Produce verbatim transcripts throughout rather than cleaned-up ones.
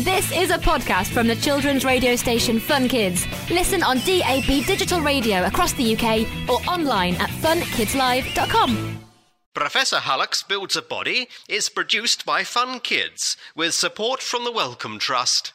This is a podcast from the children's radio station Fun Kids. Listen on D A B digital radio across the U K or online at fun kids live dot com. Professor Hallux Builds a Body is produced by Fun Kids with support from the Wellcome Trust.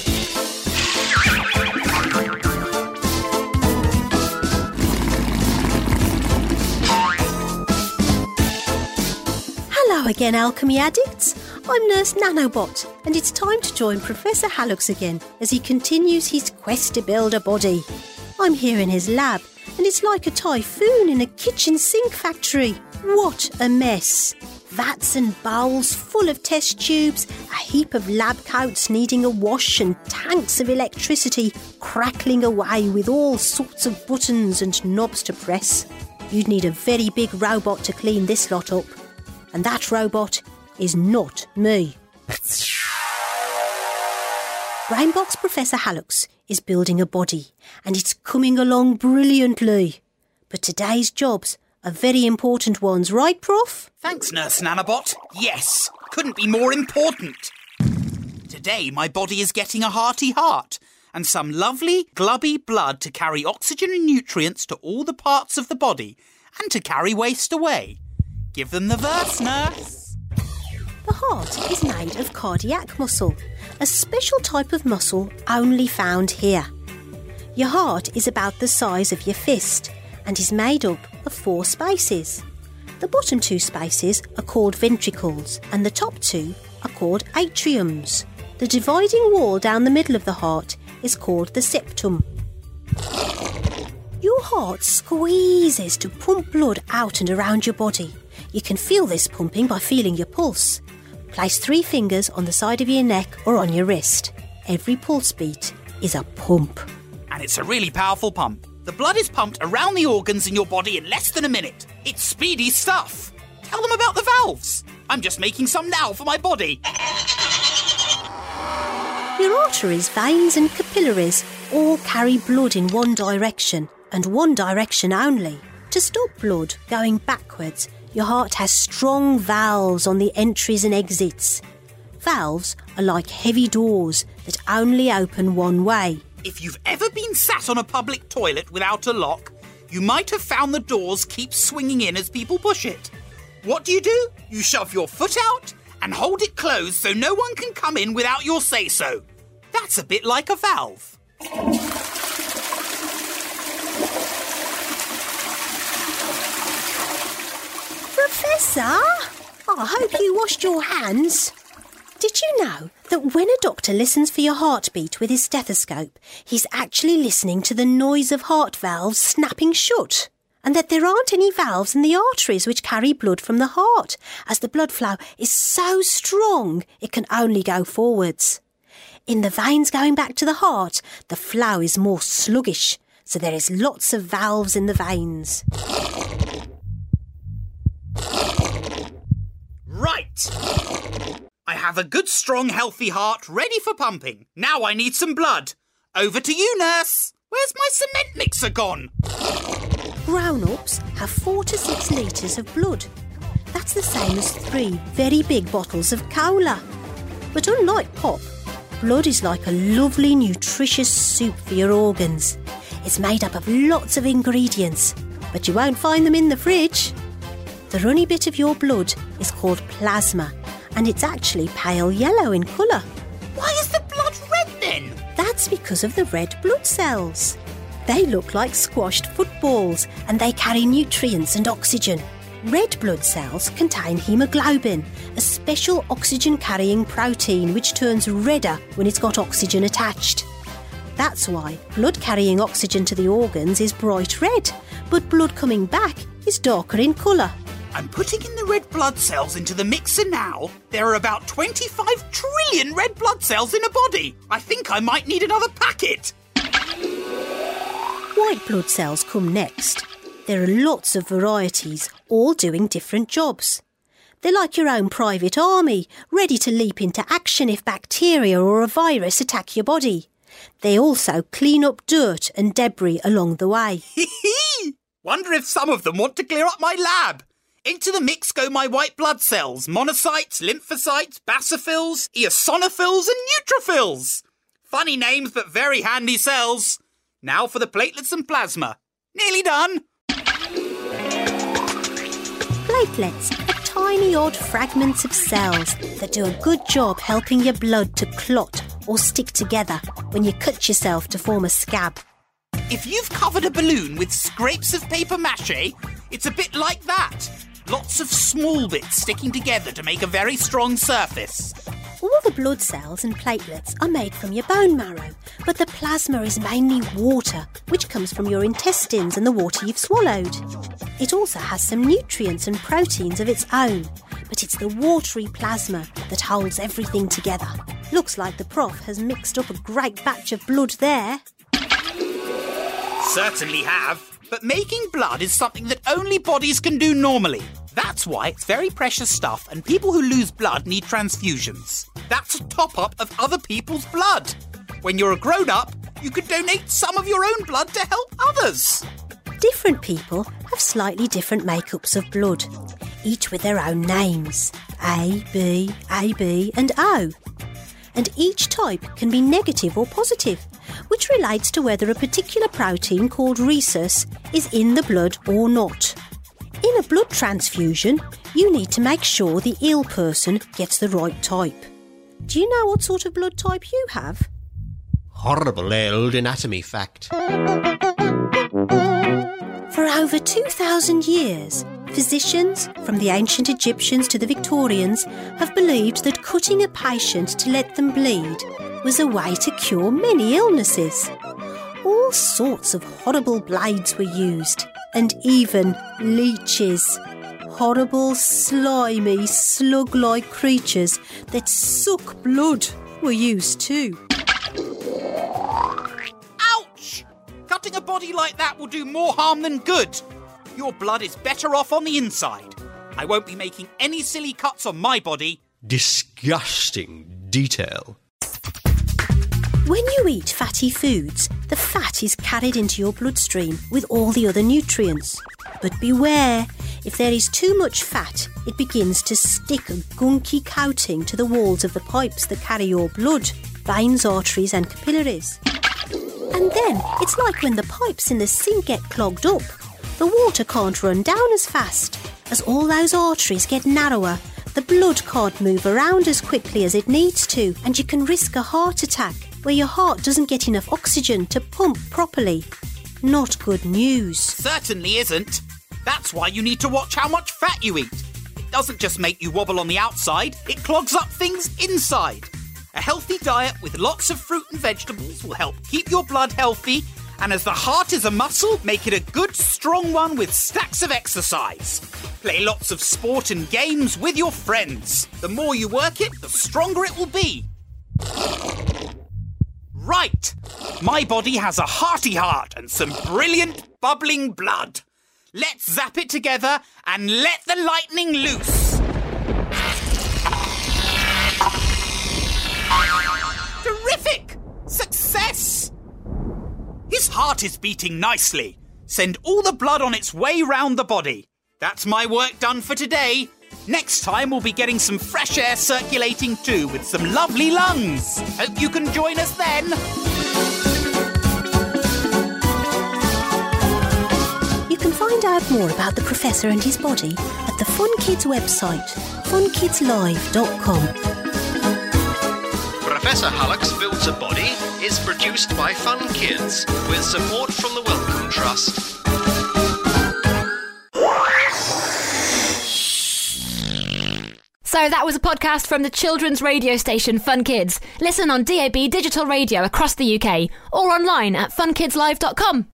Hello again, alchemy addicts. I'm Nurse Nanobot, and it's time to join Professor Hallux again as he continues his quest to build a body. I'm here in his lab, and it's like a typhoon in a kitchen sink factory. What a mess! Vats and bowls full of test tubes, a heap of lab coats needing a wash, and tanks of electricity crackling away with all sorts of buttons and knobs to press. You'd need a very big robot to clean this lot up. And that robot is not me. Brainbox Professor Hallux is building a body, and it's coming along brilliantly. But today's jobs are very important ones, right, Prof? Thanks, Nurse Nanobot. Yes, couldn't be more important. Today my body is getting a hearty heart and some lovely, glubby blood to carry oxygen and nutrients to all the parts of the body and to carry waste away. Give them the verse, Nurse. The heart is made of cardiac muscle, a special type of muscle only found here. Your heart is about the size of your fist and is made up of four spaces. The bottom two spaces are called ventricles and the top two are called atriums. The dividing wall down the middle of the heart is called the septum. Your heart squeezes to pump blood out and around your body. You can feel this pumping by feeling your pulse. Place three fingers on the side of your neck or on your wrist. Every pulse beat is a pump. And it's a really powerful pump. The blood is pumped around the organs in your body in less than a minute. It's speedy stuff. Tell them about the valves. I'm just making some now for my body. Your arteries, veins and capillaries all carry blood in one direction and one direction only. To stop blood going backwards, your heart has strong valves on the entries and exits. Valves are like heavy doors that only open one way. If you've ever been sat on a public toilet without a lock, you might have found the doors keep swinging in as people push it. What do you do? You shove your foot out and hold it closed so no one can come in without your say-so. That's a bit like a valve. Professor, I hope you washed your hands. Did you know that when a doctor listens for your heartbeat with his stethoscope, he's actually listening to the noise of heart valves snapping shut? And that there aren't any valves in the arteries which carry blood from the heart, as the blood flow is so strong it can only go forwards. In the veins going back to the heart, the flow is more sluggish, so there is lots of valves in the veins. Right! I have a good, strong, healthy heart ready for pumping. Now I need some blood. Over to you, Nurse. Where's my cement mixer gone? Grown-ups have four to six litres of blood. That's the same as three very big bottles of cola. But unlike pop, blood is like a lovely, nutritious soup for your organs. It's made up of lots of ingredients, but you won't find them in the fridge. The runny bit of your blood is called plasma, and it's actually pale yellow in colour. Why is the blood red then? That's because of the red blood cells. They look like squashed footballs and they carry nutrients and oxygen. Red blood cells contain haemoglobin, a special oxygen-carrying protein which turns redder when it's got oxygen attached. That's why blood carrying oxygen to the organs is bright red, but blood coming back is darker in colour. I'm putting in the red blood cells into the mixer now. There are about twenty-five trillion red blood cells in a body. I think I might need another packet. White blood cells come next. There are lots of varieties, all doing different jobs. They're like your own private army, ready to leap into action if bacteria or a virus attack your body. They also clean up dirt and debris along the way. Wonder if some of them want to clear up my lab. Into the mix go my white blood cells, monocytes, lymphocytes, basophils, eosinophils and neutrophils. Funny names but very handy cells. Now for the platelets and plasma. Nearly done. Platelets are tiny odd fragments of cells that do a good job helping your blood to clot or stick together when you cut yourself to form a scab. If you've covered a balloon with scrapes of paper mache, it's a bit like that. Lots of small bits sticking together to make a very strong surface. All the blood cells and platelets are made from your bone marrow, but the plasma is mainly water, which comes from your intestines and the water you've swallowed. It also has some nutrients and proteins of its own, but it's the watery plasma that holds everything together. Looks like the prof has mixed up a great batch of blood there. Certainly have. But making blood is something that only bodies can do normally. That's why it's very precious stuff and people who lose blood need transfusions. That's a top-up of other people's blood. When you're a grown-up, you could donate some of your own blood to help others. Different people have slightly different makeups of blood, each with their own names. A, B, A B and O. And each type can be negative or positive, which relates to whether a particular protein called rhesus is in the blood or not. In a blood transfusion, you need to make sure the ill person gets the right type. Do you know what sort of blood type you have? Horrible old anatomy fact. For over two thousand years, physicians, from the ancient Egyptians to the Victorians, have believed that cutting a patient to let them bleed was a way to cure many illnesses. All sorts of horrible blades were used, and even leeches. Horrible, slimy, slug-like creatures that suck blood were used too. Ouch! Cutting a body like that will do more harm than good. Your blood is better off on the inside. I won't be making any silly cuts on my body. Disgusting detail. When you eat fatty foods, the fat is carried into your bloodstream with all the other nutrients. But beware, if there is too much fat, it begins to stick a gunky coating to the walls of the pipes that carry your blood, veins, arteries and capillaries. And then it's like when the pipes in the sink get clogged up. The water can't run down as fast. As all those arteries get narrower, the blood can't move around as quickly as it needs to, and you can risk a heart attack where your heart doesn't get enough oxygen to pump properly. Not good news. Certainly isn't. That's why you need to watch how much fat you eat. It doesn't just make you wobble on the outside, it clogs up things inside. A healthy diet with lots of fruit and vegetables will help keep your blood healthy, and as the heart is a muscle, make it a good, strong one with stacks of exercise. Play lots of sport and games with your friends. The more you work it, the stronger it will be. Right, my body has a hearty heart and some brilliant bubbling blood. Let's zap it together and let the lightning loose. Terrific! Success! His heart is beating nicely. Send all the blood on its way round the body. That's my work done for today. Next time we'll be getting some fresh air circulating too with some lovely lungs. Hope you can join us then. You can find out more about the Professor and his body at the Fun Kids website, fun kids live dot com. Professor Hallock's Builds a Body is produced by Fun Kids with support from the Wellcome Trust. So that was a podcast from the children's radio station Fun Kids. Listen on D A B digital radio across the U K or online at fun kids live dot com.